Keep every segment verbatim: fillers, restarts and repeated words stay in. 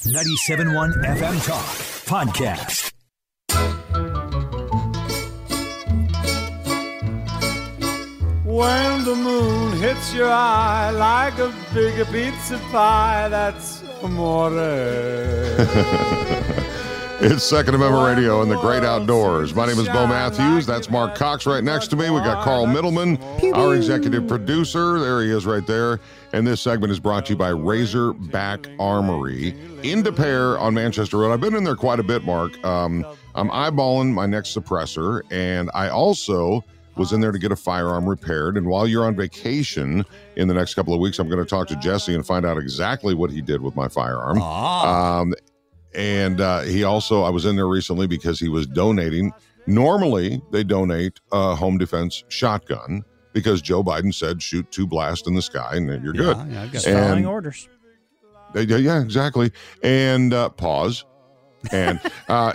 ninety-seven point one F M Talk Podcast. When the moon hits your eye like a big pizza pie, that's amore. It's Second Amendment Radio and the Great Outdoors. My name is Bo Matthews. That's Mark Cox right next to me. We got Carl Middleman, our executive producer. There he is right there. And this segment is brought to you by Razorback Armory in Des Peres on Manchester Road. I've been in there quite a bit, Mark. Um, I'm eyeballing my next suppressor, and I also was in there to get a firearm repaired. And while you're on vacation in the next couple of weeks, I'm going to talk to Jesse and find out exactly what he did with my firearm. Ah. Um, and uh, he also, I was in there recently because he was donating. Normally, they donate a home defense shotgun because Joe Biden said shoot two blasts in the sky and you're good. Yeah, yeah, I've got And- following orders. They- Yeah, yeah, exactly. And uh, pause. And uh,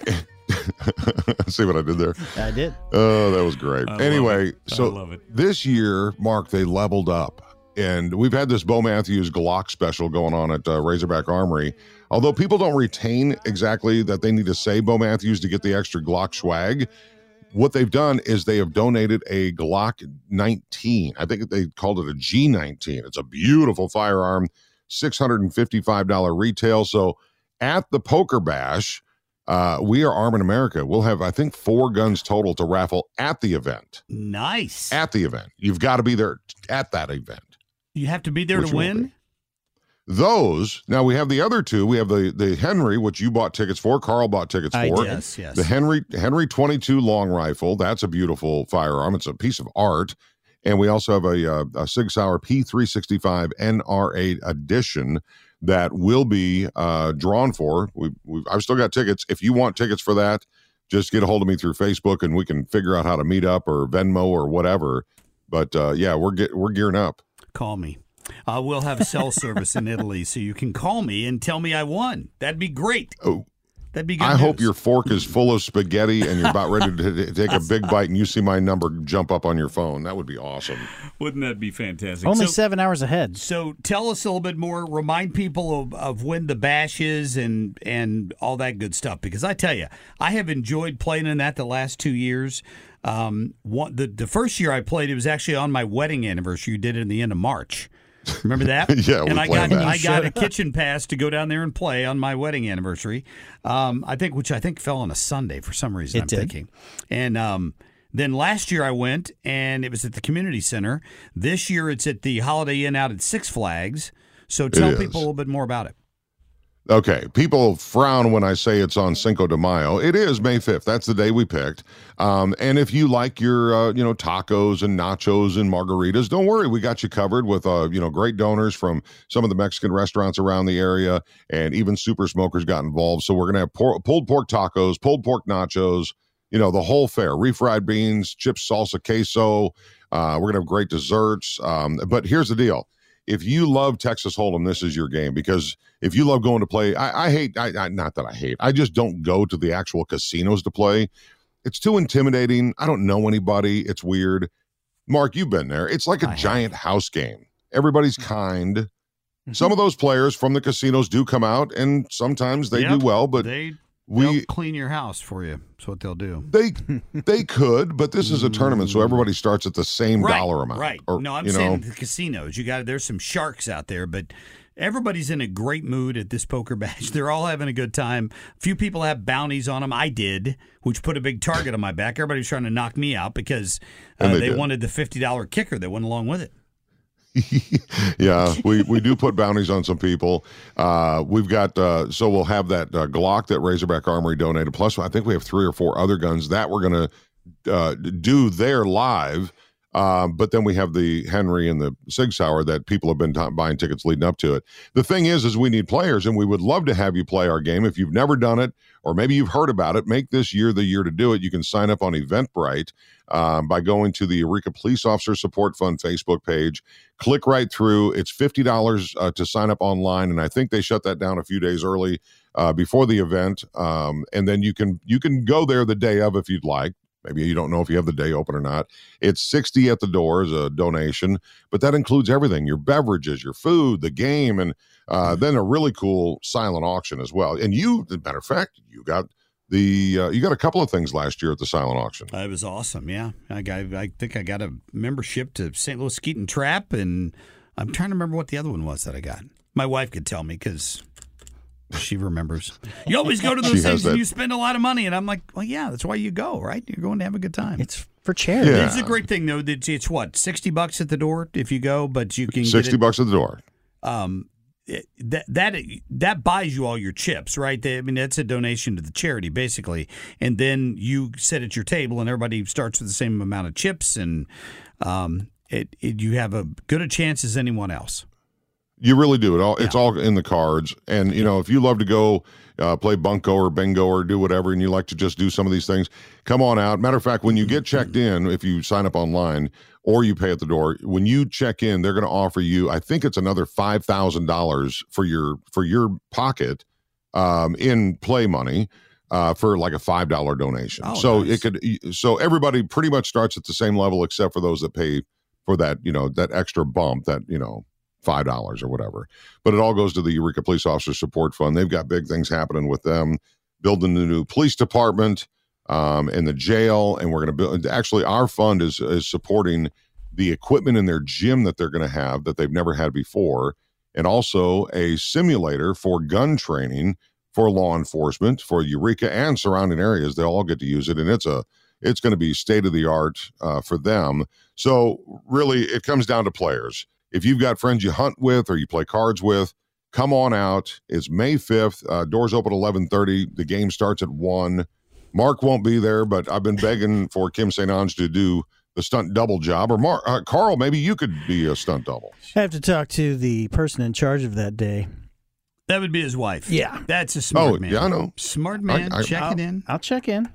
see what I did there? I did. Oh, that was great. I love Anyway, it. I so love it. this year, Mark, they leveled up. And we've had this Bo Matthews Glock special going on at uh, Razorback Armory. Although people don't retain exactly that they need to say Bo Matthews to get the extra Glock swag, what they've done is they have donated a Glock nineteen. I think they called it a G nineteen. It's a beautiful firearm, six hundred fifty-five dollars retail. So at the Poker Bash, uh, we are Arming America. We'll have, I think, four guns total to raffle at the event. Nice. At the event. You've got to be there at that event. You have to be there Which to will win? be. Those, now we have the other two. We have the the Henry, which you bought tickets for. Carl bought tickets I for. did. Yes, yes. The Henry Henry twenty-two long rifle. That's a beautiful firearm. It's a piece of art. And we also have a, uh, a Sig Sauer P three sixty-five N R eight edition that will be uh, drawn for. We, we, I've still got tickets. If you want tickets for that, just get a hold of me through Facebook and we can figure out how to meet up or Venmo or whatever. But uh, yeah, we're get, we're gearing up. Call me. Uh, we'll have cell service in Italy, so you can call me and tell me I won. That'd be great. Oh. That'd be good I hope news. your fork is full of spaghetti and you're about ready to t- take a big bite and you see my number jump up on your phone. That would be awesome. Wouldn't that be fantastic? Only So- seven hours ahead. So tell us a little bit more. Remind people of, of when the bash is and and all that good stuff. Because I tell you, I have enjoyed playing in that the last two years. Um, one, the the first year I played, it was actually on my wedding anniversary. You did it in the end of March. Remember that? Yeah, we and I planned got that. I got a kitchen pass to go down there and play on my wedding anniversary. Um, I think, which I think fell on a Sunday for some reason. It I'm did. thinking, and um, then last year I went and it was at the community center. This year it's at the Holiday Inn out at Six Flags. So tell is. people a little bit more about it. Okay, people frown when I say it's on Cinco de Mayo. It is May fifth. That's the day we picked. Um, and if you like your, uh, you know, tacos and nachos and margaritas, don't worry. We got you covered with, uh, you know, great donors from some of the Mexican restaurants around the area, and even Super Smokers got involved. So we're going to have por- pulled pork tacos, pulled pork nachos, you know, the whole fare, refried beans, chips, salsa, queso. Uh, we're going to have great desserts. Um, but here's the deal. If you love Texas Hold'em, this is your game, because if you love going to play, I, I hate, I, I, not that I hate, I just don't go to the actual casinos to play. It's too intimidating. I don't know anybody. It's weird. Mark, you've been there. It's like a I have. giant house game. Everybody's kind. Some of those players from the casinos do come out, and sometimes they Yep. do well, but They we they'll clean your house for you. That's what they'll do. they they could, but this is a tournament, so everybody starts at the same Right, dollar amount. Right. Or, no, I'm you saying know, the casinos. You got there's some sharks out there, but everybody's in a great mood at this poker bash. They're all having a good time. A few people have bounties on them. I did, which put a big target on my back. Everybody was trying to knock me out because uh, And they, they did. wanted the fifty dollars kicker that went along with it. yeah, we, we do put bounties on some people. Uh, we've got, uh, so we'll have that uh, Glock that Razorback Armory donated. Plus, I think we have three or four other guns that we're going to uh, do there live. Um, but then we have the Henry and the Sig Sauer that people have been t- buying tickets leading up to it. The thing is, is we need players, and we would love to have you play our game. If you've never done it, or maybe you've heard about it, make this year the year to do it. You can sign up on Eventbrite um, by going to the Eureka Police Officer Support Fund Facebook page. Click right through. It's fifty dollars uh, to sign up online, and I think they shut that down a few days early uh, before the event. Um, and then you can you can go there the day of if you'd like. Maybe you don't know if you have the day open or not. It's sixty at the door as a donation, but that includes everything, your beverages, your food, the game, and uh, then a really cool silent auction as well. And you, as a matter of fact, you got the uh, you got a couple of things last year at the silent auction. It was awesome, yeah. I got, I think I got a membership to Saint Louis Skeet and Trap, and I'm trying to remember what the other one was that I got. My wife could tell me because she remembers. You always go to those things and you spend a lot of money, and I'm like, well, yeah, that's why you go, right? You're going to have a good time. It's for charity. Yeah. It's a great thing, though. That it's what, sixty bucks at the door if you go, but you can sixty get it, bucks at the door. Um, it, that that that buys you all your chips, right? They, I mean, that's a donation to the charity, basically. And then you sit at your table, and everybody starts with the same amount of chips, and um, it, it you have a good a chance as anyone else. You really do. It all. It's Yeah. all in the cards. And, you know, if you love to go uh, play bunco or bingo or do whatever, and you like to just do some of these things, come on out. Matter of fact, when you get checked in, if you sign up online or you pay at the door, when you check in, they're going to offer you, I think it's another five thousand dollars for your for your pocket um, in play money uh, for like a five dollar donation. Oh, so nice. it could. So everybody pretty much starts at the same level, except for those that pay for that, you know, that extra bump, that, you know, five dollars or whatever. But it all goes to the Eureka Police Officer Support Fund. They've got big things happening with them, building the new police department um, and the jail. And we're going to build, actually, our fund is, is supporting the equipment in their gym that they're going to have that they've never had before. And also a simulator for gun training for law enforcement, for Eureka and surrounding areas. They'll all get to use it. And it's a, it's going to be state of the art uh, for them. So really, it comes down to players. If you've got friends you hunt with or you play cards with, come on out. It's May fifth. Uh, doors open at eleven thirty. The game starts at one. Mark won't be there, but I've been begging for Kim Saint Ange to do the stunt double job. Or Mark, uh, Carl, maybe you could be a stunt double. I have to talk to the person in charge of that day. That would be his wife. Yeah. That's a smart Oh, man. yeah, I know. Smart man. I- I- Check I'll, it in. I'll check in.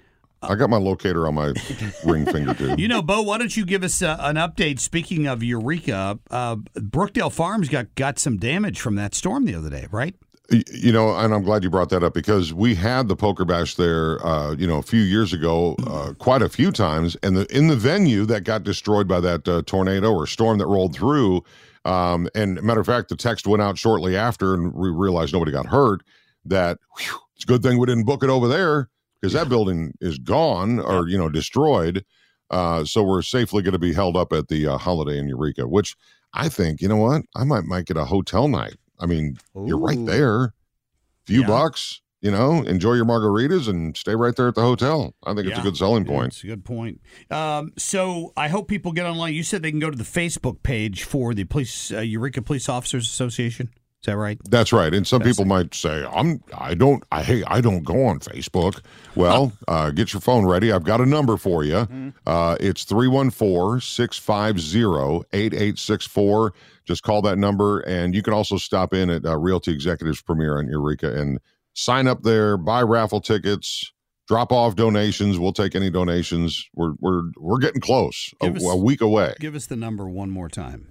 I got my locator on my ring finger, too. You know, Bo, why don't you give us uh, an update? Speaking of Eureka, uh, Brookdale Farms got, got some damage from that storm the other day, right? You know, and I'm glad you brought that up because we had the poker bash there, uh, you know, a few years ago, uh, quite a few times. And the in the venue that got destroyed by that uh, tornado or storm that rolled through. Um, and matter of fact, the text went out shortly after and we realized nobody got hurt. That whew, it's a good thing we didn't book it over there because that building is gone or, you know, destroyed. Uh, so we're safely going to be held up at the uh, Holiday in Eureka, which I think, you know what, I might might get a hotel night. I mean, Ooh. You're right there. Few yeah. bucks, you know, enjoy your margaritas and stay right there at the hotel. I think yeah. it's a good selling point. Yeah, it's a good point. Um, so I hope people get online. You said they can go to the Facebook page for the police uh, Eureka Police Officers Association. Is that right? That's right. And some That's people it. might say, "I'm, I don't, I hey, I don't go on Facebook." Well, uh, get your phone ready. I've got a number for you. Mm-hmm. Uh, it's three one four, six five zero, eight eight six four. Just call that number, and you can also stop in at uh, Realty Executives Premier in Eureka and sign up there, buy raffle tickets, drop off donations. We'll take any donations. We're we're we're getting close. A, us, a week away. Give us the number one more time.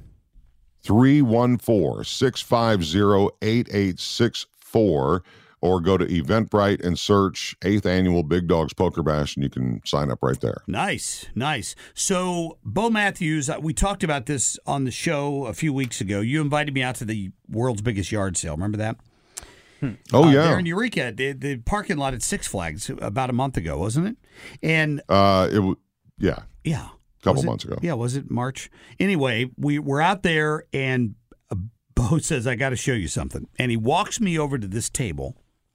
three one four, six five zero, eight eight six four, or go to Eventbrite and search eighth Annual Big Dogs Poker Bash, and you can sign up right there. Nice, nice. So, Bo Matthews, we talked about this on the show a few weeks ago. You invited me out to the world's biggest yard sale. Remember that? Hmm. Oh, uh, yeah. There in Eureka, the, the parking lot at Six Flags about a month ago, wasn't it? And uh, it w- yeah. Yeah. A couple months ago. Yeah, was it March? Anyway, we were out there, and Bo says, I got to show you something. And he walks me over to this table,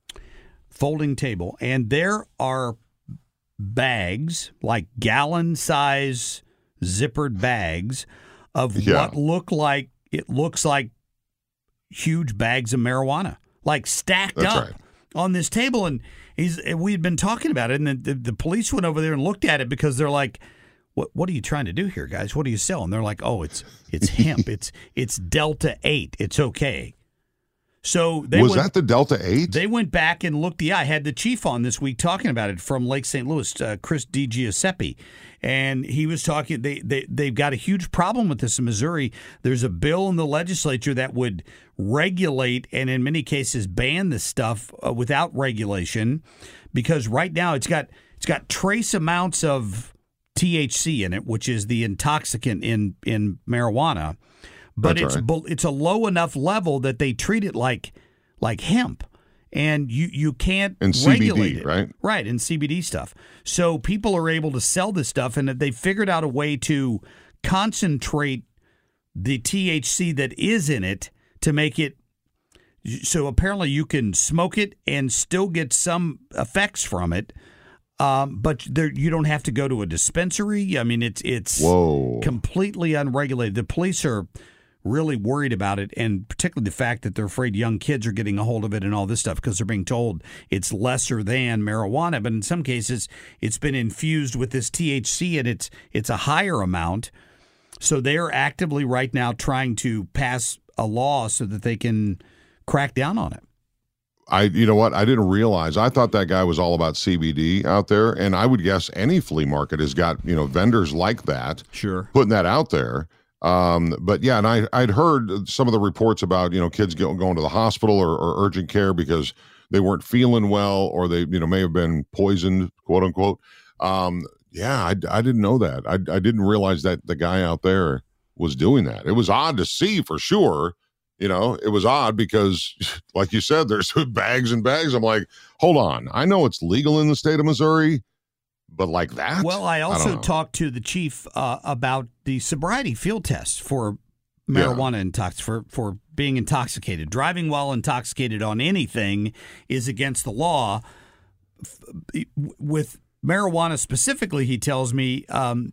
folding table, and there are bags, like gallon-size zippered bags of yeah. what look like, it looks like huge bags of marijuana, like stacked That's up right. on this table. And he's we had been talking about it, and the, the, the police went over there and looked at it because they're like, What what are you trying to do here, guys? What are you selling? They're like, oh, it's it's hemp. it's it's Delta eight. It's okay. So they was went, that the Delta eight? They went back and looked. Yeah, I had the chief on this week talking about it from Lake Saint Louis, uh, Chris DiGiuseppe, and he was talking. They they they've got a huge problem with this in Missouri. There's a bill in the legislature that would regulate and in many cases ban this stuff uh, without regulation, because right now it's got it's got trace amounts of T H C in it, which is the intoxicant in, in marijuana, but That's it's right. it's a low enough level that they treat it like like hemp, and you, you can't And C B D, regulate it. right? Right, and C B D stuff. So people are able to sell this stuff, and they figured out a way to concentrate the T H C that is in it to make it so apparently you can smoke it and still get some effects from it, um, but there, you don't have to go to a dispensary. I mean, it's it's Whoa. completely unregulated. The police are really worried about it, and particularly the fact that they're afraid young kids are getting a hold of it and all this stuff because they're being told it's lesser than marijuana. But in some cases, it's been infused with this T H C, and it's it's a higher amount. So they are actively right now trying to pass a law so that they can crack down on it. I, you know what? I didn't realize. I thought that guy was all about C B D out there, and I would guess any flea market has got, you know, vendors like that, Sure. putting that out there. Um, but yeah, and I, I'd heard some of the reports about, you know, kids go, going to the hospital or, or urgent care because they weren't feeling well, or they, you know, may have been poisoned, quote unquote. Um, yeah, I, I didn't know that. I, I didn't realize that the guy out there was doing that. It was odd to see for sure. You know, it was odd because, like you said, there's bags and bags. I'm like, hold on. I know it's legal in the state of Missouri, but like that? Well, I don't also know. talked to the chief uh, about the sobriety field tests for marijuana intox for for being intoxicated. Driving while intoxicated on anything is against the law. F- With marijuana specifically, he tells me, um,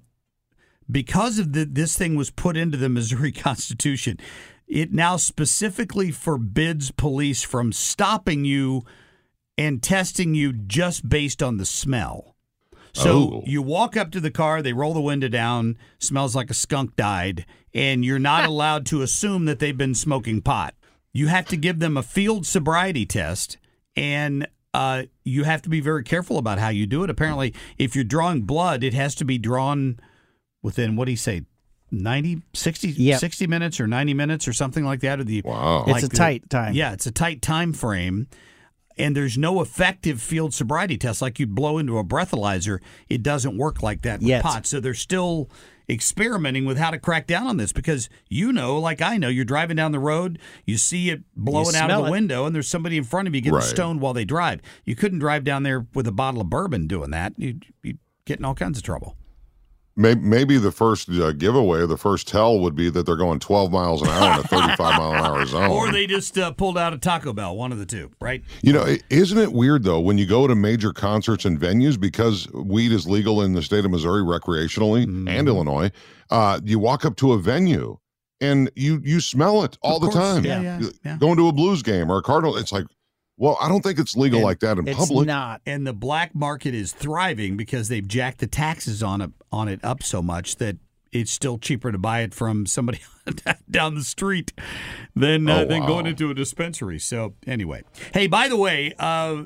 because of the, this thing was put into the Missouri Constitution, it now specifically forbids police from stopping you and testing you just based on the smell. So Oh. you walk up to the car, they roll the window down, smells like a skunk died, and you're not allowed to assume that they've been smoking pot. You have to give them a field sobriety test, and uh, you have to be very careful about how you do it. Apparently, if you're drawing blood, it has to be drawn within, what do you say, ninety, sixty, Yep. sixty minutes or ninety minutes or something like that? Or the Wow. It's a the- tight time. Yeah, it's a tight time frame. And there's no effective field sobriety test. Like you'd blow into a breathalyzer, it doesn't work like that with Yet. pot. So they're still experimenting with how to crack down on this because you know, like I know, you're driving down the road, you see it blowing out of smell the it. window, and there's somebody in front of you getting Right. stoned while they drive. You couldn't drive down there with a bottle of bourbon doing that. You'd, you'd get in all kinds of trouble. Maybe, maybe the first uh, giveaway, the first tell would be that they're going twelve miles an hour in a thirty-five mile an hour zone. Or they just uh, pulled out a Taco Bell, one of the two, right? You know, i- isn't it weird, though, when you go to major concerts and venues, because weed is legal in the state of Missouri recreationally Mm-hmm. and Illinois, uh, you walk up to a venue and you you smell it all Of the course. time. Yeah, yeah, yeah. Going to a Blues game or a Cardinal, it's like, well, I don't think it's legal And like that in It's public. not. And the black market is thriving because they've jacked the taxes on it on it up so much that it's still cheaper to buy it from somebody down the street than uh, Oh, than wow. going into a dispensary. So anyway, hey, by the way, uh,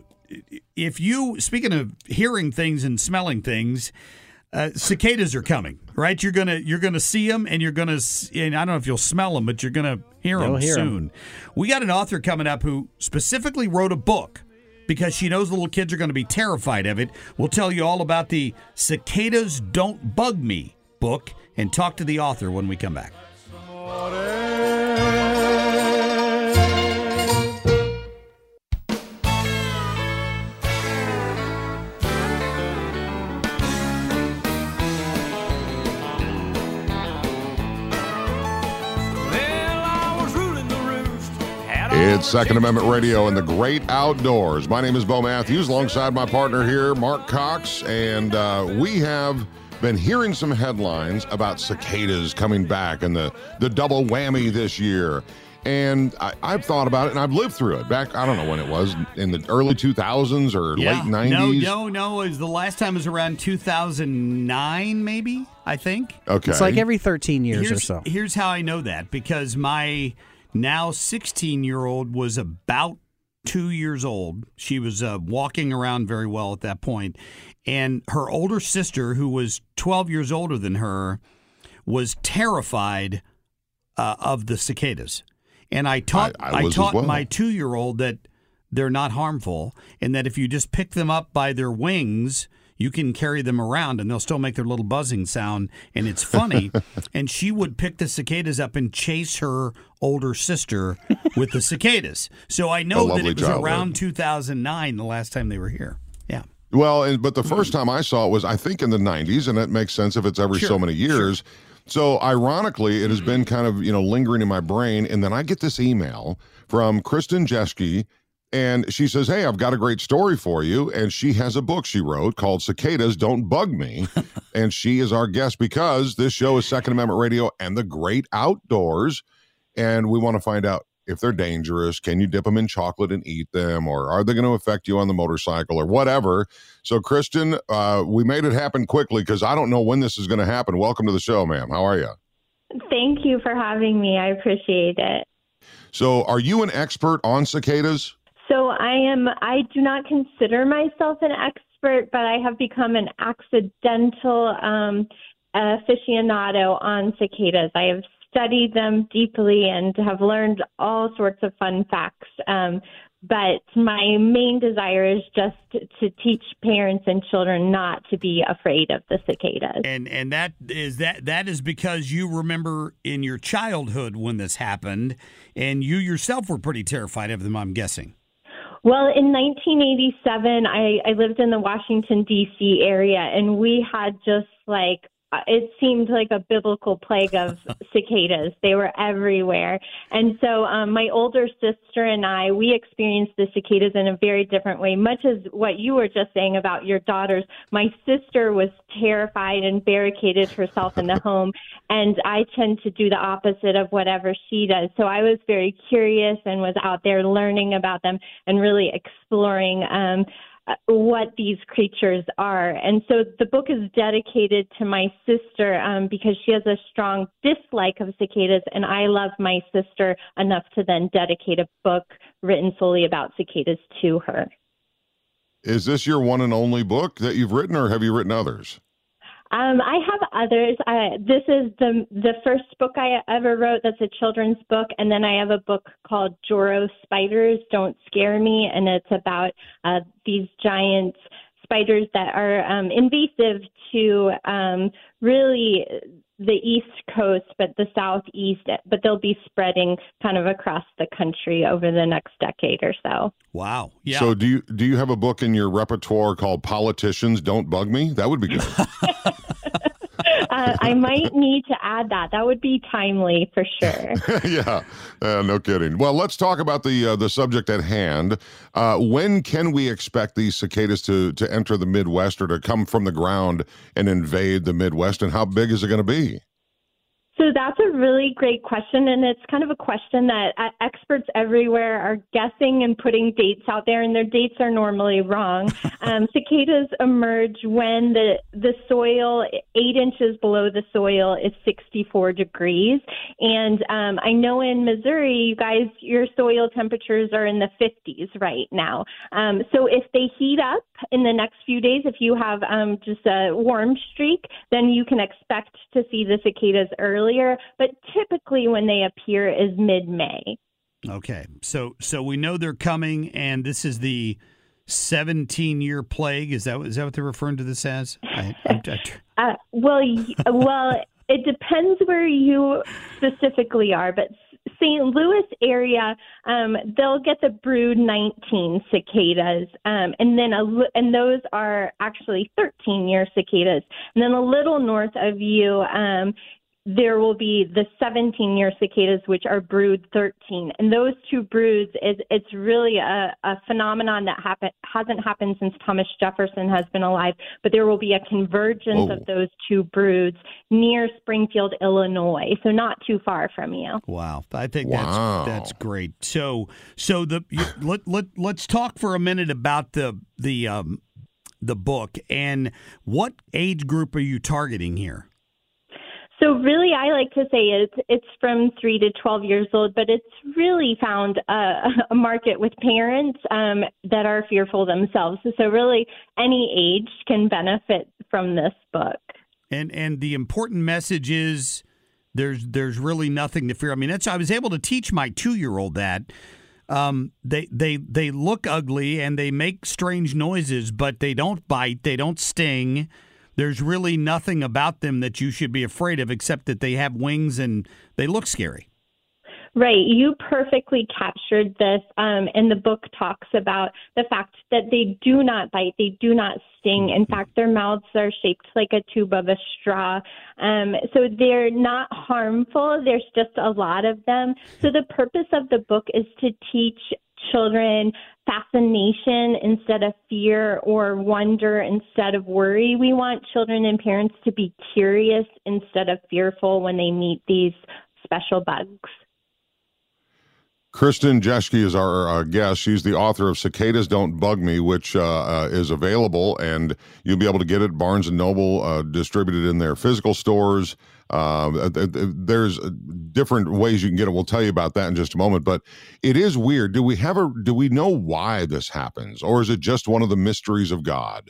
if you speaking of hearing things and smelling things. Uh, cicadas are coming, right? You're gonna you're gonna see them, and you're gonna s- and I don't know if you'll smell them, but you're gonna hear them You'll hear 'em. soon. We got an author coming up who specifically wrote a book because she knows little kids are going to be terrified of it. We'll tell you all about the Cicadas Don't Bug Me book and talk to the author when we come back. It's Second Amendment Radio and the Great Outdoors. My name is Bo Matthews, alongside my partner here, Mark Cox, and uh, we have been hearing some headlines about cicadas coming back and the, the double whammy this year. And I, I've thought about it, and I've lived through it back, I don't know when it was, in the early two thousands or late nineties. No, no, no. It was the last time was around two thousand nine, maybe, I think. Okay. It's like every thirteen years here's, or so. Here's how I know that, because my now sixteen-year-old was about two years old. She was uh, walking around very well at that point, and her older sister, who was twelve years older than her, was terrified uh, of the cicadas. And I taught I- I I, was as taught well. my two-year-old that they're not harmful, and that if you just pick them up by their wings, you can carry them around and they'll still make their little buzzing sound, and it's funny. And she would pick the cicadas up and chase her older sister with the cicadas. So I know that it was childhood. around two thousand nine the last time they were here. Yeah. Well, and, but the first time I saw it was, I think, in the nineties, and that makes sense if it's every Sure, so many years. sure. So ironically, it has been kind of, you know, lingering in my brain. And then I get this email from Kristen Jeschke, and she says, hey, I've got a great story for you. And she has a book she wrote called Cicadas Don't Bug Me. And she is our guest because this show is Second Amendment Radio and the great outdoors. And we want to find out if they're dangerous. Can you dip them in chocolate and eat them? Or are they going to affect you on the motorcycle or whatever? So, Kristen, uh, we made it happen quickly because I don't know when this is going to happen. Welcome to the show, ma'am. How are you? Thank you for having me. I appreciate it. So, are you an expert on cicadas? So I am, I do not consider myself an expert, but I have become an accidental um, aficionado on cicadas. I have studied them deeply and have learned all sorts of fun facts. Um, but my main desire is just to teach parents and children not to be afraid of the cicadas. And and that is that that is because you remember in your childhood when this happened, and you yourself were pretty terrified of them, I'm guessing. Well, in nineteen eighty-seven, I, I lived in the Washington, D C area, and we had just like, it seemed like a biblical plague of cicadas. They were everywhere. And so um, my older sister and I, we experienced the cicadas in a very different way, much as what you were just saying about your daughters. My sister was terrified and barricaded herself in the home, and I tend to do the opposite of whatever she does. So I was very curious and was out there learning about them and really exploring um what these creatures are. And so the book is dedicated to my sister um, because she has a strong dislike of cicadas, and I love my sister enough to then dedicate a book written solely about cicadas to her. Is this your one and only book that you've written, or have you written others? Um, I have others. I, this is the the first book I ever wrote that's a children's book, and then I have a book called Joro Spiders Don't Scare Me, and it's about uh, these giant spiders that are um, invasive to um, really the East Coast, but the Southeast, but they'll be spreading kind of across the country over the next decade or so. Wow. Yeah. So do you do you have a book in your repertoire called Politicians Don't Bug Me? That would be good. uh, I might need to add that. That would be timely for sure. yeah, uh, no kidding. Well, let's talk about the uh, the subject at hand. Uh, when can we expect these cicadas to to enter the Midwest or to come from the ground and invade the Midwest, and how big is it going to be? So that's a really great question, and it's kind of a question that uh, experts everywhere are guessing and putting dates out there, and their dates are normally wrong. Um, cicadas emerge when the, the soil, eight inches below the soil, is sixty-four degrees. And um, I know in Missouri, you guys, your soil temperatures are in the fifties right now. Um, so if they heat up in the next few days, if you have um, just a warm streak, then you can expect to see the cicadas early. But typically when they appear is mid-May. Okay, so so we know they're coming, and this is the seventeen-year plague. Is that is that what they're referring to this as? I, I, I, uh, well, well, it depends where you specifically are, but Saint Louis area, um, they'll get the brood nineteen cicadas, um, and then a, and those are actually thirteen-year cicadas. And then a little north of you, um, there will be the seventeen-year cicadas, which are brood thirteen. And those two broods, is it's really a, a phenomenon that happen, hasn't happened since Thomas Jefferson has been alive, but there will be a convergence Whoa. of those two broods near Springfield, Illinois, so not too far from you. wow, I think Wow. that's that's great. So so the you, let let let's talk for a minute about the the um the book, and what age group are you targeting here? So really, I like to say it's it's from three to twelve years old, but it's really found a, a market with parents um, that are fearful themselves. So really, any age can benefit from this book. And and the important message is there's there's really nothing to fear. I mean, that's I was able to teach my two-year-old that Um, they they they look ugly and they make strange noises, but they don't bite, they don't sting. There's really nothing about them that you should be afraid of, except that they have wings and they look scary. Right. You perfectly captured this. Um, and the book talks about the fact that they do not bite. They do not sting. In fact, their mouths are shaped like a tube of a straw. Um, so they're not harmful. There's just a lot of them. So the purpose of the book is to teach children fascination instead of fear, or wonder instead of worry. We want children and parents to be curious instead of fearful when they meet these special bugs. Kristen Jeschke is our uh, guest. She's the author of Cicadas Don't Bug Me, which uh, uh, is available, and you'll be able to get it at Barnes and Noble, uh, distributed in their physical stores. Uh, there's different ways you can get it. We'll tell you about that in just a moment. But it is weird. Do we have a? Do we know why this happens, or is it just one of the mysteries of God?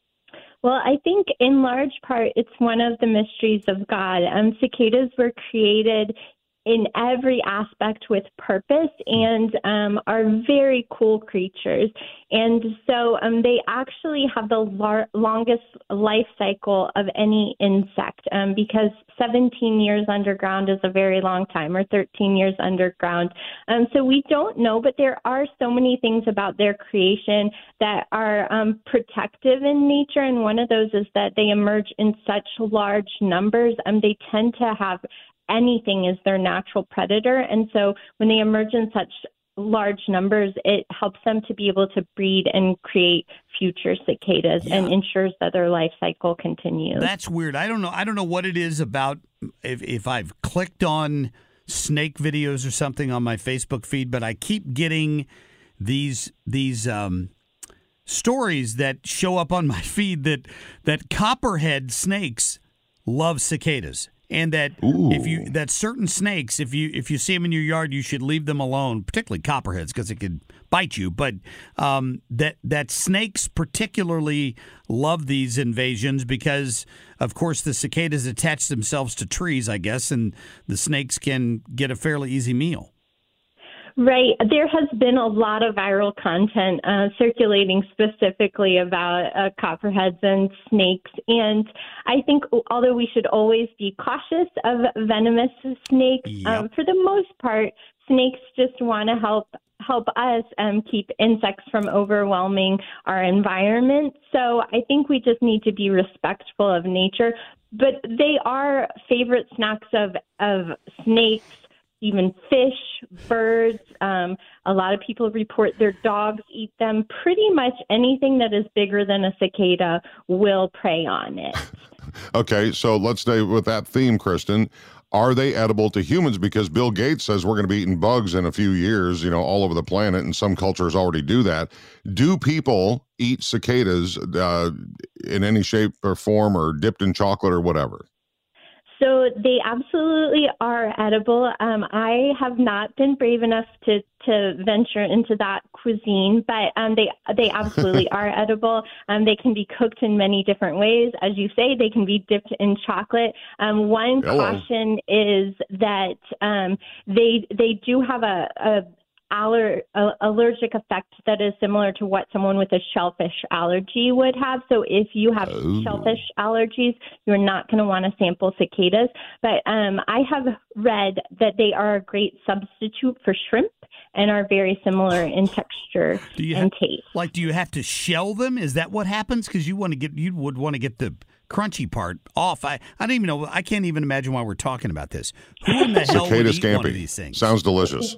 Well, I think in large part it's one of the mysteries of God. Um, cicadas were created in every aspect with purpose, and um, are very cool creatures. And so um, they actually have the lar- longest life cycle of any insect, um, because seventeen years underground is a very long time, or thirteen years underground. Um, so we don't know, but there are so many things about their creation that are um, protective in nature. And one of those is that they emerge in such large numbers. Um, they tend to have anything as their natural predator. And so when they emerge in such large numbers, it helps them to be able to breed and create future cicadas, yeah, and ensures that their life cycle continues. That's weird. I don't know. I don't know what it is about if, if I've clicked on snake videos or something on my Facebook feed, but I keep getting these these um, stories that show up on my feed that that copperhead snakes love cicadas. And that Ooh. if you that certain snakes, if you if you see them in your yard, you should leave them alone, particularly copperheads, because it could bite you. But um, that that snakes particularly love these invasions because, of course, the cicadas attach themselves to trees, I guess, and the snakes can get a fairly easy meal. Right. There has been a lot of viral content uh, circulating specifically about uh, copperheads and snakes. And I think although we should always be cautious of venomous snakes, yep. um, for the most part, snakes just want to help help us um, keep insects from overwhelming our environment. So I think we just need to be respectful of nature. But they are favorite snacks of, of snakes, even fish, birds. Um, a lot of people report their dogs eat them. Pretty much anything that is bigger than a cicada will prey on it. Okay, so let's stay with that theme, Kristen. Are they edible to humans? Because Bill Gates says we're going to be eating bugs in a few years, you know, all over the planet, and some cultures already do that. Do people eat cicadas uh, in any shape or form, or dipped in chocolate or whatever? So they absolutely are edible. Um, I have not been brave enough to, to venture into that cuisine, but um, they they absolutely are edible. Um, they can be cooked in many different ways. As you say, they can be dipped in chocolate. Um, one Hello. caution is that um, they they do have a, a Aller, uh, allergic effect that is similar to what someone with a shellfish allergy would have. So if you have Ooh. shellfish allergies, you're not going to want to sample cicadas. But um, I have read that they are a great substitute for shrimp and are very similar in texture do you and ha- taste. Like, do you have to shell them? Is that what happens? Because you want to get, you would want to get the crunchy part off. I, I don't even know. I can't even imagine why we're talking about this. Who in the hell Cicada would eat scampi. one of these things? Sounds delicious.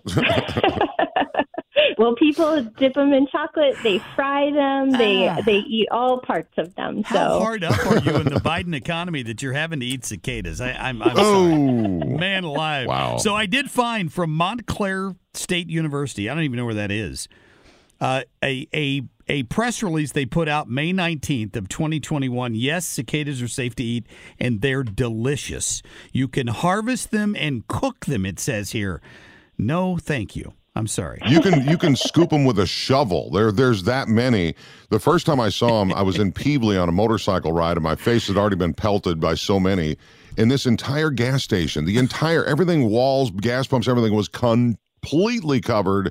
Well, people dip them in chocolate. They fry them. They Ah. they eat all parts of them. How so. hard up are you in the Biden economy that you're having to eat cicadas? I, I'm, I'm Oh. sorry. Man alive. Wow. So I did find from Montclair State University, I don't even know where that is, uh, a, a, a press release they put out May nineteenth of twenty twenty-one. Yes, cicadas are safe to eat, and they're delicious. You can harvest them and cook them, it says here. No, thank you. I'm sorry. You can you can scoop them with a shovel. There there's that many. The first time I saw them, I was in Peebly on a motorcycle ride, and my face had already been pelted by so many. And this entire gas station, the entire everything, walls, gas pumps, everything was completely covered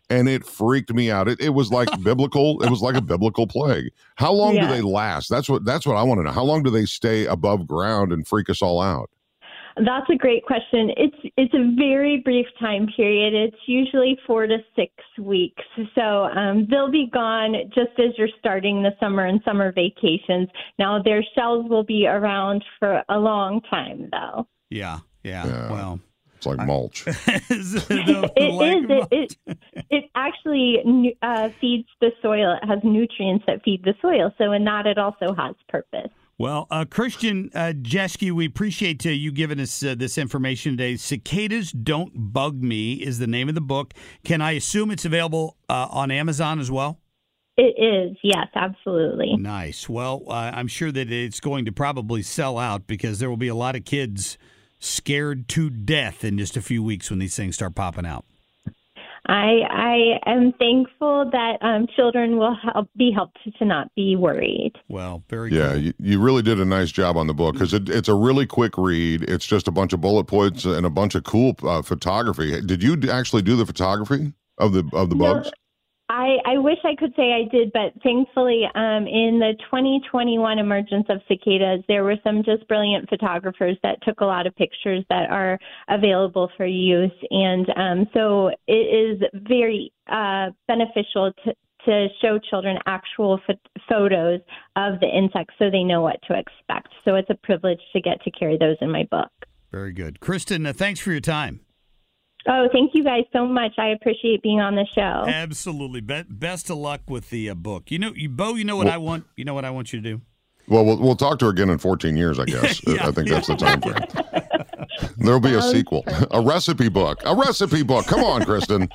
and it freaked me out. It, it was like biblical. It was like a biblical plague. How long Yeah. do they last? That's what that's what I want to know. How long do they stay above ground and freak us all out? That's a great question. It's it's a very brief time period. It's usually four to six weeks. So um, they'll be gone just as you're starting the summer and summer vacations. Now their shells will be around for a long time, though. Yeah, yeah. Yeah. Well, It's like mulch. the, the It lack is. of- It, it, it actually nu- uh, feeds the soil. It has nutrients that feed the soil. So in that, it also has purpose. Well, uh, Christian uh, Jeske, we appreciate uh, you giving us uh, this information today. Cicadas Don't Bug Me is the name of the book. Can I assume it's available uh, on Amazon as well? It is. Yes, absolutely. Nice. Well, uh, I'm sure that it's going to probably sell out because there will be a lot of kids scared to death in just a few weeks when these things start popping out. I I am thankful that um, children will help, be helped to not be worried. Well, very Yeah, cool. you, you really did a nice job on the book because it, it's a really quick read. It's just a bunch of bullet points and a bunch of cool uh, photography. Did you actually do the photography of the of the No, bugs? I, I wish I could say I did, but thankfully, um, in the twenty twenty-one emergence of cicadas, there were some just brilliant photographers that took a lot of pictures that are available for use. And um, so it is very uh, beneficial to, to show children actual ph- photos of the insects so they know what to expect. So it's a privilege to get to carry those in my book. Very good. Kristen, uh, thanks for your time. Oh, thank you guys so much. I appreciate being on the show. Absolutely. Be- best of luck with the uh, book. You know, you, Bo, you know what Well- Oh. I want? You know what I want you to do? Well, we'll we'll talk to her again in fourteen years, I guess. Yeah. I think that's the time frame. There'll be a Sounds sequel, a recipe book, a recipe book. Come on, Kristen.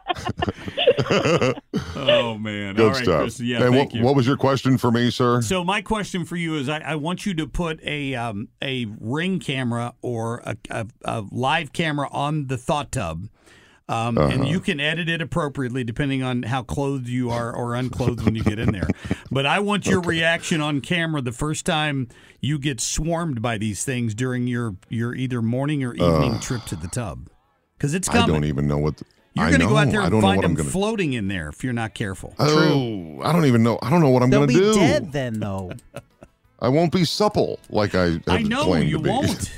Oh, man. Good All right, stuff. Kristen. Yeah, and thank what, you. what was your question for me, sir? So my question for you is, I, I want you to put a um, a ring camera or a, a, a live camera on the thought tub, um, Uh-huh. and you can edit it appropriately depending on how clothed you are or unclothed when you get in there. But I want your reaction on camera the first time you get swarmed by these things during your your either morning or evening trip to the tub, because it's I coming. don't even know what. The, You're I going to go know. out there I and don't know find what I'm them gonna. floating in there if you're not careful. Oh, I don't even know. I don't know what I'm They'll going be to do. dead then, though. I won't be supple like I had I know claimed you to be. won't.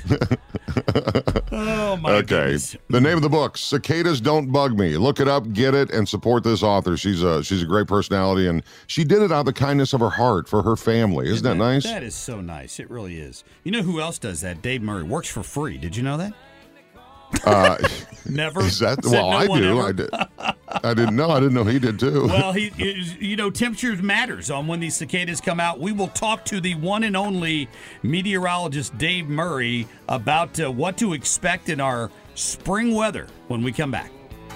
Oh my Okay. goodness. The name of the book, Cicadas Don't Bug Me. Look it up, get it, and support this author. She's a she's a great personality, and she did it out of the kindness of her heart for her family. Isn't that nice? That is so nice. It really is. You know who else does that? Dave Murray works for free. Did you know that? Uh, Never. is that Said well? no I one do. ever. I did. I didn't know. I didn't know he did too. Well, he, is- you know, temperature matters on when these cicadas come out. We will talk to the one and only meteorologist Dave Murray about uh, what to expect in our spring weather when we come back.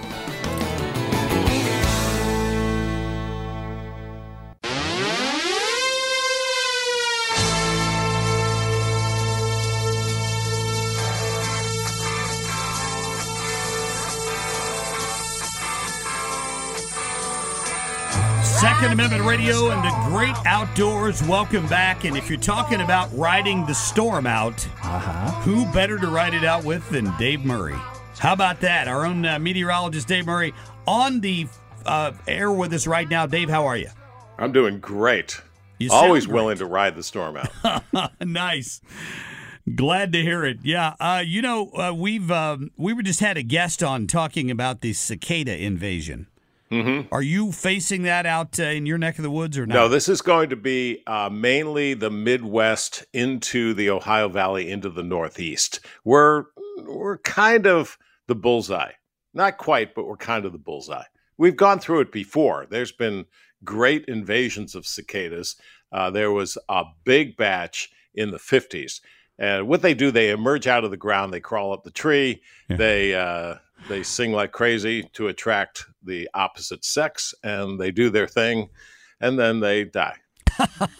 Second Amendment Radio and the great outdoors. Welcome back. And if you're talking about riding the storm out, Uh-huh. who better to ride it out with than Dave Murray? How about that? Our own uh, meteorologist, Dave Murray, on the uh, air with us right now. Dave, how are you? I'm doing great. You sound Always great. willing to ride the storm out. Nice. Glad to hear it. Yeah, uh, you know, uh, we've um, we were just had a guest on talking about the cicada invasion. Mm-hmm. Are you facing that out uh, in your neck of the woods or not? No, this is going to be uh, mainly the Midwest into the Ohio Valley into the Northeast. We're we're kind of the bullseye. Not quite, but we're kind of the bullseye. We've gone through it before. There's been great invasions of cicadas. Uh, there was a big batch in the fifties. And what they do, they emerge out of the ground, they crawl up the tree, Yeah. they uh, they sing like crazy to attract the opposite sex, and they do their thing, and then they die.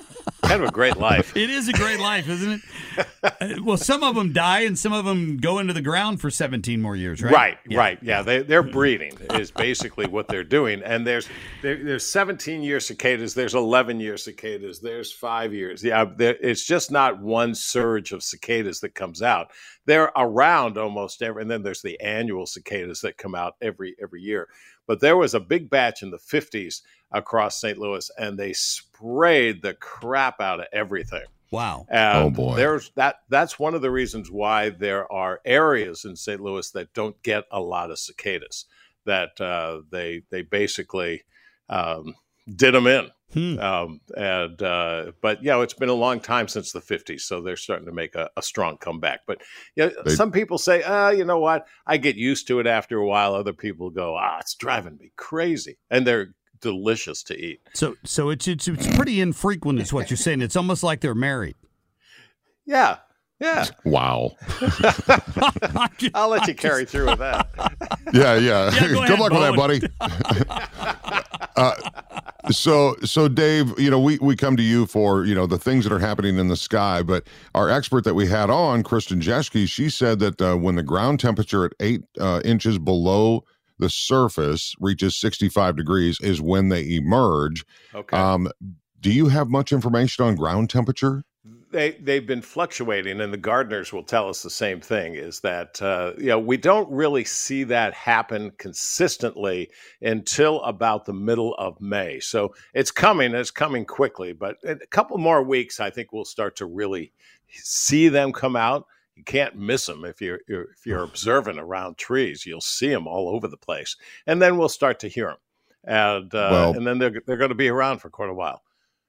kind of a great life. It is a great life, isn't it? Uh, well, some of them die, and some of them go into the ground for seventeen more years, right? Right, yeah. right. Yeah, they, they're breeding is basically what they're doing. And there's there, there's seventeen-year cicadas, there's eleven-year cicadas, there's five years. Yeah, there, it's just not one surge of cicadas that comes out. They're around almost every, and then there's the annual cicadas that come out every every year. But there was a big batch in the fifties across Saint Louis, and they sprayed the crap out of everything. Wow. And oh boy. There's that that's one of the reasons why there are areas in Saint Louis that don't get a lot of cicadas, that uh, they they basically um, did them in. Hmm. Um, and uh, but you know, it's been a long time since the fifties, so they're starting to make a, a strong comeback. But you know, They- some people say, ah, you know what? I get used to it after a while. Other people go, ah, it's driving me crazy, and they're delicious to eat. So, so it's, it's it's pretty infrequent, is what you're saying. It's almost like they're married. Yeah, yeah. Wow. I'll let you carry through with that. Yeah, yeah. Yeah, go Good ahead, luck with that, buddy. uh, so, so Dave, you know, we, we come to you for, you know, the things that are happening in the sky, but our expert that we had on, Kristen Jeschke, she said that uh, when the ground temperature at eight uh, inches below the surface reaches sixty-five degrees is when they emerge. Okay. Um, do you have much information on ground temperature? They they've been fluctuating, and the gardeners will tell us the same thing. Is that uh, you know, we don't really see that happen consistently until about the middle of May. So it's coming, it's coming quickly. But in a couple more weeks, I think we'll start to really see them come out. You can't miss them if you're, you're if you're observant around trees. You'll see them all over the place, and then we'll start to hear them, and uh, Well- and then they're they're going to be around for quite a while.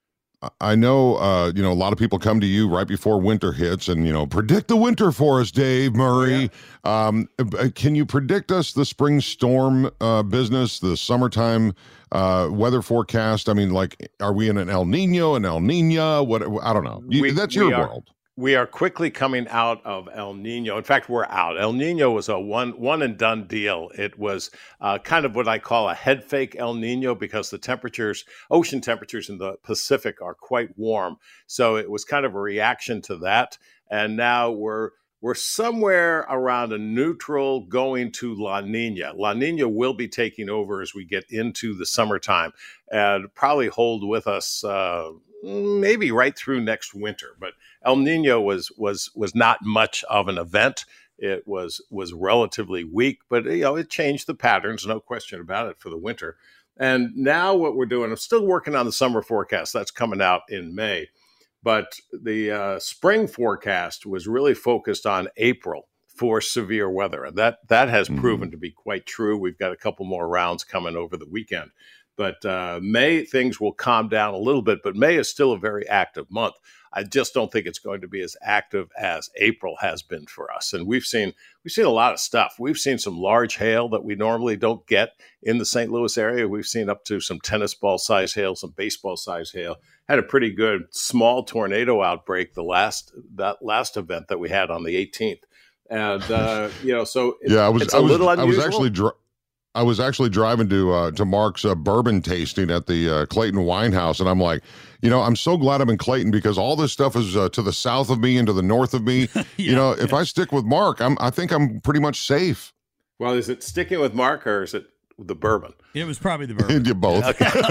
I know, uh, you know, a lot of people come to you right before winter hits and, you know, predict the winter for us, Dave Murray. Um, uh, can you predict us the spring storm uh, business, the summertime uh, weather forecast? I mean, like, are we in an El Nino, an El Nina? What? I don't know. You, We- that's we your are- world. We are quickly coming out of El Nino. In fact, we're out. El Nino was a one one and done deal. It was uh, kind of what I call a head fake El Nino because the temperatures, ocean temperatures in the Pacific are quite warm. So it was kind of a reaction to that. And now we're we're somewhere around a neutral going to La Nina. La Nina will be taking over as we get into the summertime and probably hold with us uh, maybe right through next winter. But El Nino was was was not much of an event. It was was relatively weak, but you know it changed the patterns, no question about it, for the winter. And now what we're doing, I'm still working on the summer forecast. That's coming out in May. But the uh, spring forecast was really focused on April for severe weather. And that, that has Mhm. proven to be quite true. We've got a couple more rounds coming over the weekend. But uh, May, things will calm down a little bit, but May is still a very active month. I just don't think it's going to be as active as April has been for us. And we've seen we've seen a lot of stuff. We've seen some large hail that we normally don't get in the Saint Louis area. We've seen up to some tennis ball size hail, some baseball size hail. Had a pretty good small tornado outbreak the last that last event that we had on the eighteenth. And uh, you know, so it, Yeah, I was. it's I a was. little I unusual. was actually. Dr- I was actually driving to uh, to Mark's uh, bourbon tasting at the uh, Clayton Wine House, and I'm like, you know, I'm so glad I'm in Clayton because all this stuff is uh, to the south of me and to the north of me. Yeah, you know, if I stick with Mark, I'm. I think I'm pretty much safe. Well, is it sticking with Mark or is it the bourbon? It was probably the bourbon. You both.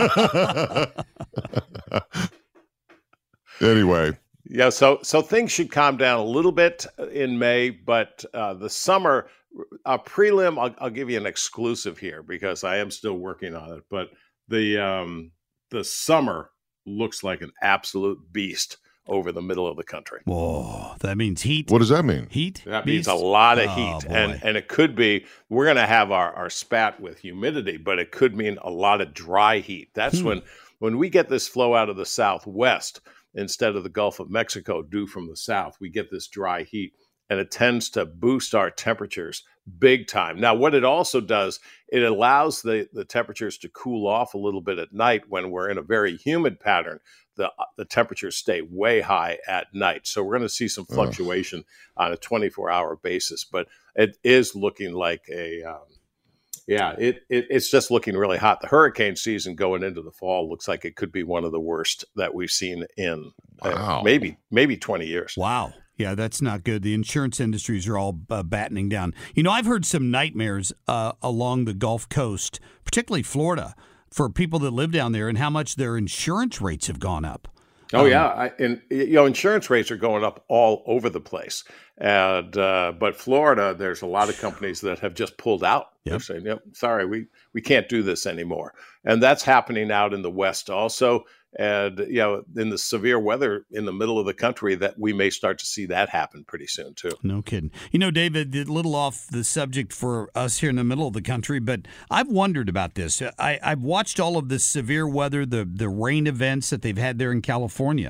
Anyway, Yeah, so so things should calm down a little bit in May, but uh, the summer, a prelim, I'll, I'll give you an exclusive here because I am still working on it. But the um, the summer looks like an absolute beast over the middle of the country. Whoa, that means heat. what does that mean? Heat? That means beast? a lot of Oh, heat, boy. and and it could be we're going to have our, our spat with humidity, but it could mean a lot of dry heat. That's Hmm. when when we get this flow out of the southwest instead of the Gulf of Mexico due from the south, we get this dry heat, and it tends to boost our temperatures big time. Now, what it also does, it allows the the temperatures to cool off a little bit at night when we're in a very humid pattern. The, the temperatures stay way high at night. So we're going to see some fluctuation on a twenty-four hour basis, but it is looking like a, um, yeah, it, it it's just looking really hot. The hurricane season going into the fall looks like it could be one of the worst that we've seen in Wow. Uh, maybe maybe twenty years. Wow. Yeah, that's not good. The insurance industries are all uh, battening down. You know, I've heard some nightmares uh, along the Gulf Coast, particularly Florida, for people that live down there and how much their insurance rates have gone up. Oh Um, yeah, I, and you know, insurance rates are going up all over the place. And uh, but Florida, there's a lot of companies that have just pulled out. Yep. They're saying, "Yep, sorry, we we can't do this anymore." And that's happening out in the West also. And you know, in the severe weather in the middle of the country, that we may start to see that happen pretty soon too. No kidding. You know, David, a little off the subject for us here in the middle of the country, but I've wondered about this. I, I've watched all of this severe weather, the the rain events that they've had there in California.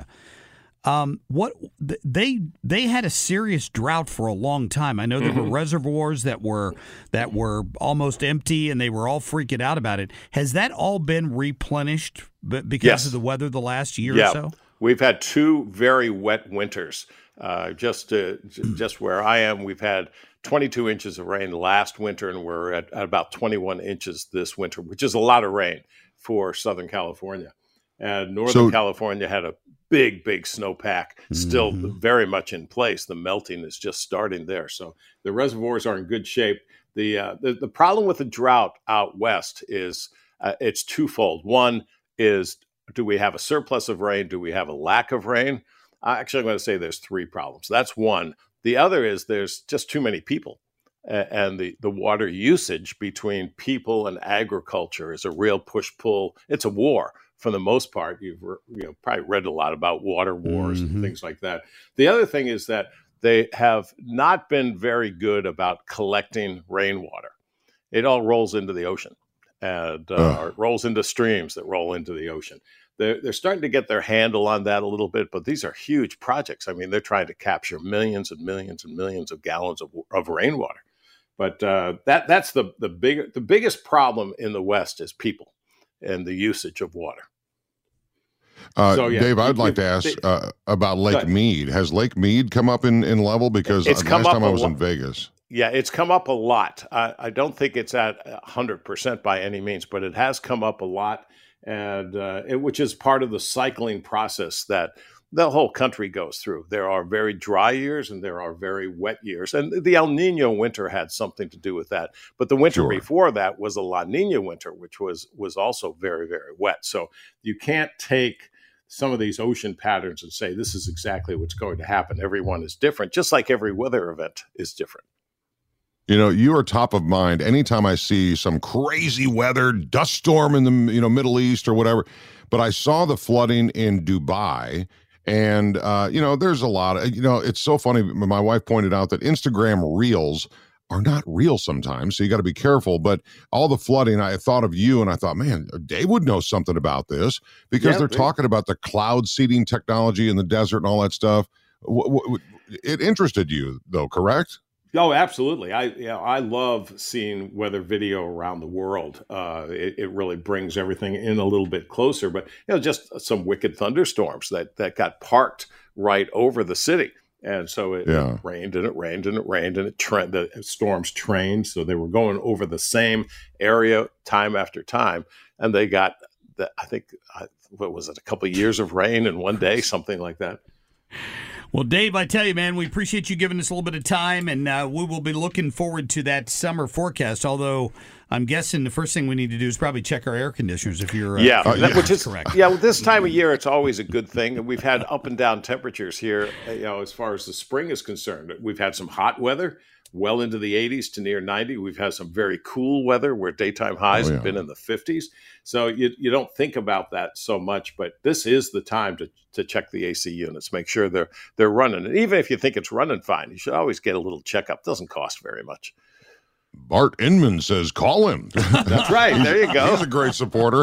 Um, what they they had a serious drought for a long time. I know there mm-hmm. were reservoirs that were that were almost empty, and they were all freaking out about it. Has that all been replenished because yes. of the weather the last year yeah. or so? We've had two very wet winters. Uh, just to, just where I am, we've had twenty-two inches of rain last winter, and we're at, at about twenty-one inches this winter, which is a lot of rain for Southern California. And Northern So- California had a big, big snowpack, still mm-hmm. very much in place. The melting is just starting there. So the reservoirs are in good shape. The uh, the, the problem with the drought out west is uh, it's twofold. One is, do we have a surplus of rain? Do we have a lack of rain? Uh, actually, I'm going to say there's three problems. That's one. The other is there's just too many people. Uh, and the, the water usage between people and agriculture is a real push-pull. It's a war. For the most part, you've you know probably read a lot about water wars mm-hmm. and things like that. The other thing is that they have not been very good about collecting rainwater. It all rolls into the ocean, and uh, or it rolls into streams that roll into the ocean. They're, they're starting to get their handle on that a little bit, but these are huge projects. I mean, they're trying to capture millions and millions and millions of gallons of, of rainwater. But uh, that that's the the big the biggest problem in the West is people and the usage of water. Uh, so, yeah, Dave, I'd you, like to ask uh, about Lake Mead. Has Lake Mead come up in, in level? Because it's last come time up I was lo- in Vegas. Yeah, it's come up a lot. I, I don't think it's at one hundred percent by any means, but it has come up a lot, and uh, it, which is part of the cycling process that the whole country goes through. There are very dry years and there are very wet years. And the El Nino winter had something to do with that. But the winter Sure. before that was a La Nina winter, which was was also very, very wet. So you can't take some of these ocean patterns and say, this is exactly what's going to happen. Everyone is different, just like every weather event is different. You know, you are top of mind anytime I see some crazy weather, dust storm in the you know Middle East or whatever. But I saw the flooding in Dubai. And, uh, you know, there's a lot of, you know, it's so funny. My wife pointed out that Instagram reels are not real sometimes. So you got to be careful. But all the flooding, I thought of you and I thought, man, Dave would know something about this because Yeah, they're they- talking about the cloud seeding technology in the desert and all that stuff. W- w- it interested you, though, correct? Oh, absolutely. I you know, I love seeing weather video around the world. Uh, it, it really brings everything in a little bit closer. But you know, just some wicked thunderstorms that that got parked right over the city, and so it, Yeah. it rained and it rained and it rained and it tra- the storms trained, so they were going over the same area time after time, and they got the, I think uh, what was it, a couple of years of rain in one day, something like that. Well, Dave, I tell you, man, we appreciate you giving us a little bit of time, and uh, we will be looking forward to that summer forecast, although I'm guessing the first thing we need to do is probably check our air conditioners if you're uh, Yeah, Uh, that- yeah. which is correct. Yeah, well, this time of year, it's always a good thing. And we've had up and down temperatures here, you know, as far as the spring is concerned. We've had some hot weather, well into the eighties to near ninety. We've had some very cool weather where daytime highs Oh, yeah. have been in the fifties. So you you don't think about that so much, but this is the time to to check the A C units, make sure they're they're running. And even if you think it's running fine, you should always get a little checkup. Doesn't cost very much. Bart Inman says, call him. That's right. There you go. He's a great supporter.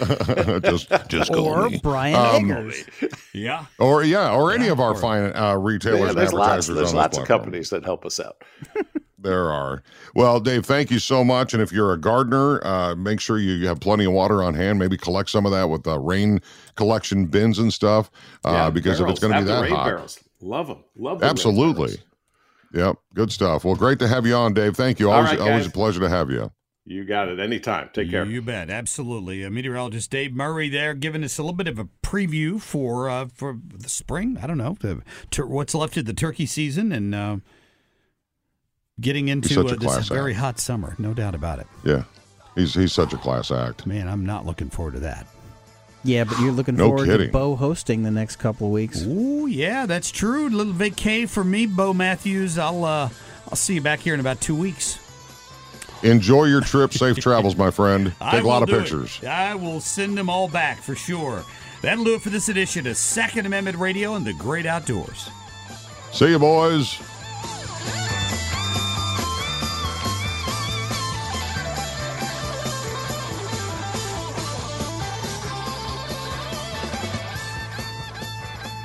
just just call Or me. Brian Um, Eggers. Yeah. Or, yeah, or any of our fine uh, retailers Yeah, and there's lots, advertisers there's on lots this of platform. companies that help us out. There are. Well, Dave, thank you so much. And if you're a gardener, uh, make sure you have plenty of water on hand. Maybe collect some of that with uh, rain collection bins and stuff. Uh, Yeah, because if it's barrels. going to be Have the that rain hot. barrels. Love them. Love the rain Absolutely. barrels. Yep. Good stuff. Well, great to have you on, Dave. Thank you. All Always, right, always guys. a pleasure to have you. You got it. Anytime. Take care. You bet. Absolutely. Uh, meteorologist Dave Murray there giving us a little bit of a preview for uh, for the spring. I don't know, the, tur- what's left of the turkey season and uh, getting into uh, this very act. hot summer. No doubt about it. Yeah. He's he's such a class act. Man, I'm not looking forward to that. Yeah, but you're looking no forward kidding. to Bo hosting the next couple of weeks. Ooh, yeah, that's true. A little vacay for me, Bo Matthews. I'll uh, I'll see you back here in about two weeks. Enjoy your trip. Safe travels, my friend. Take a lot of pictures. It. I will send them all back for sure. That'll do it for this edition of Second Amendment Radio and the Great Outdoors. See you, boys.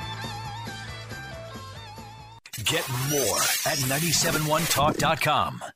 Get more at nine seven one talk dot com.